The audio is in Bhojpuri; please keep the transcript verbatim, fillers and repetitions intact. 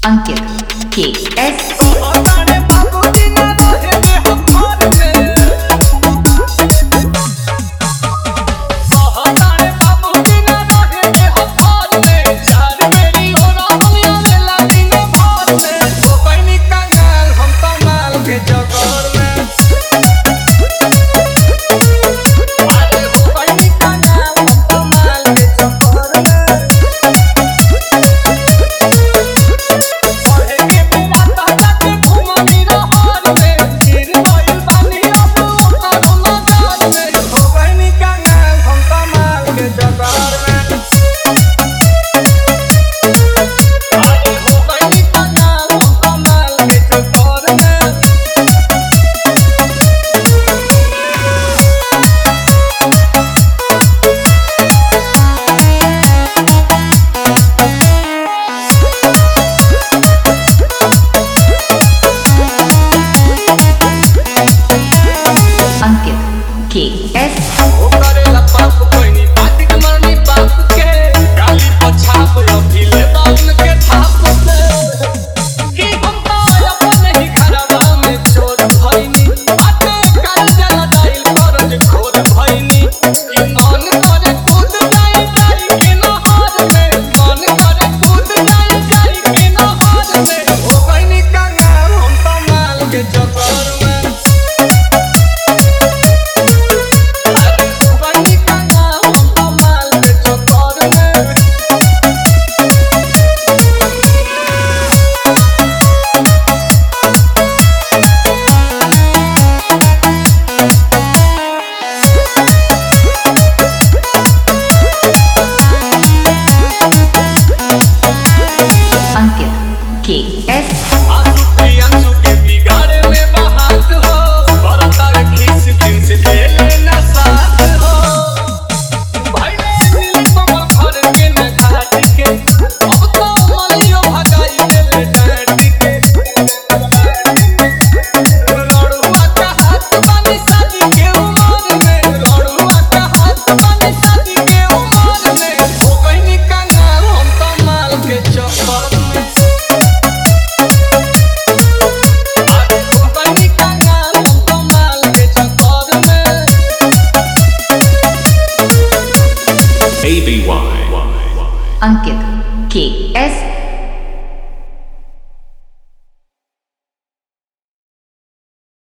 अंकित के एस के एस ओ करेला पाप कोइनी पाटी के मरनी पाप के गाली पछाप अभिले बाउन के थाप से कि हम तो अपन ही घरवा में चोर भइनी आते काल जला दाइल करज खोद भइनी कि मन करे कूद जाए जाई के नहर में मन करे कूद जाए जाई के नहर में ओ कोइनी कंगाल हम तो माल के चक्कर में अंकित के एस आंसू प्रियांशु के बिगाड़े में बहात हो बरता रे खीस दिन से ले लेना साथ हो भाई नील कमल घर के न घाट के अब तो मलियो भगाई ले डांट के लड़ुआ का हाथ बानी शादी के उम्र में लड़ुआ का हाथ बानी शादी के उम्र में हो गई कंगाल हम तो माल के चक्कर अंकित के